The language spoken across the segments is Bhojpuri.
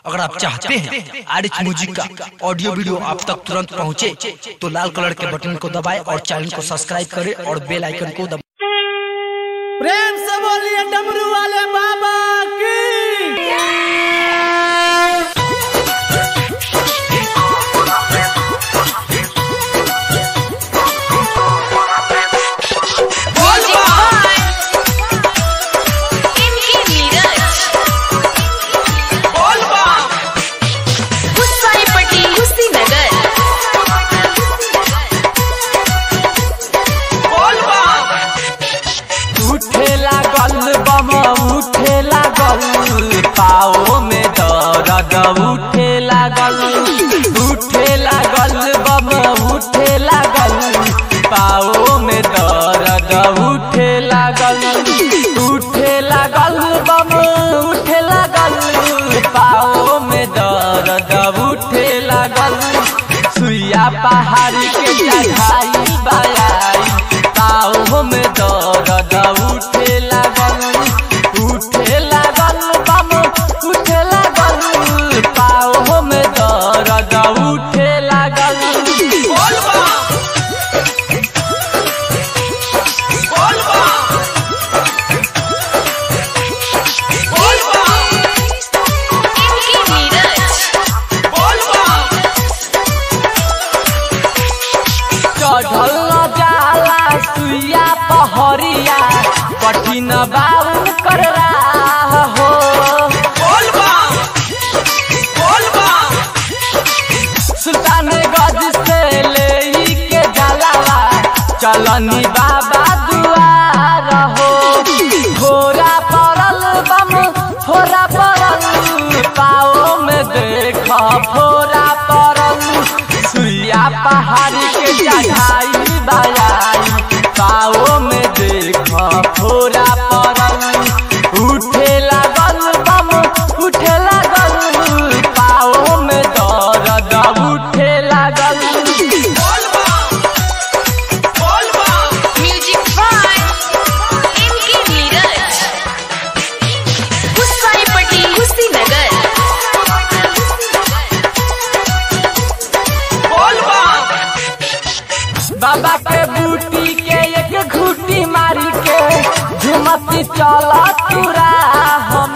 अगर आप चाहते हैं आरिच म्यूजिक का ऑडियो वीडियो आप तक तुरंत पहुंचे, तो लाल कलर के बटन को दबाएं और चैनल को सब्सक्राइब करें और बेल आइकन को दबाएं। प्रेम से बोलिए डमरू वाले बाबा की। पाओ में दर्द उठे लागल बम उठे लागल, पाओ में दर्द उठे लागल बम उठे लागल, पाओ में दर्द उठे लागल। सुइया पहाड़ के चढ़ाई बाई, पाओ में दर्द उठे लागल बम उठे लागल, पाओ में दर्द उठे लागल। चढ़ल जाला सुइया पहरिया, कठिन बाउन कर रहा हो। सुल्तानगंज से ले के जलावा चलनी बाबा दुआर हो। फोरा पड़ल बम फोरा पड़ल, पाओ में देख फोरा पड़ल। सुइया पहाड़ के चढ़ाई बाई, पाओ में देख फोरा पड़ल। उठे लागल बम उठे लागल, पाओ में दर्द उठे लागल। बाबा के बूटी के एक घूटी मारी के झुमती चला तुरा हम।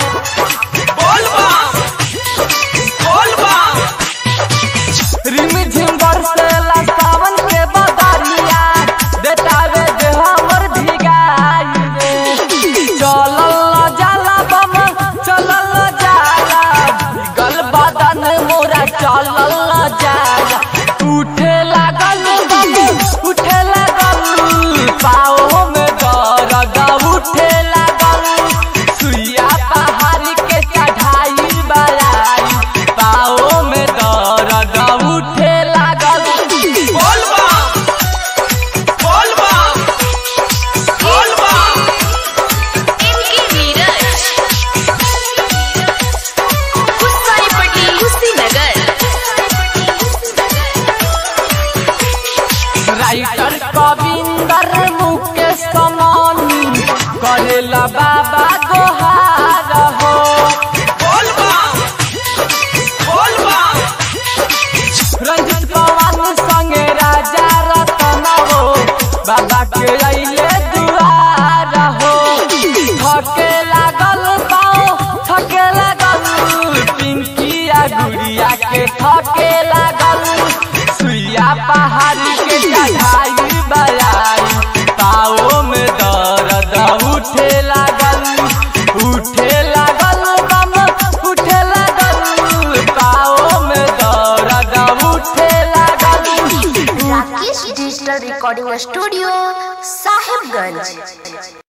रिम झिम बरसेला सावन के बदरिया, देतावे जे हमर भिगाई रे। चलल जाला बम चलल जाला, गल बदन मोरा चलल जाला। उठे लागल बम उठे लागल, पाओ में दर्द उठे लागल। सुइया पहाड़ के चढ़ाई बाई, पाओ में दर्द उठे लागल। राइटर कविंदर मुकेश कमानी करेला बाबा गोहार हो। रंजित पवन संगे राजा रतन हो, बाबा के अइले दुआर हो। थके लागल पाओ थके लागल, पिंकिया गुड़िया के थके लागल। सुइया पहाड़ के चढ़ाई बाई, पाओ में दर्द उठे लागल बम उठे लागल, पाओ में दर्द उठे लागल। Rakesh digital recording studio Sahibganj.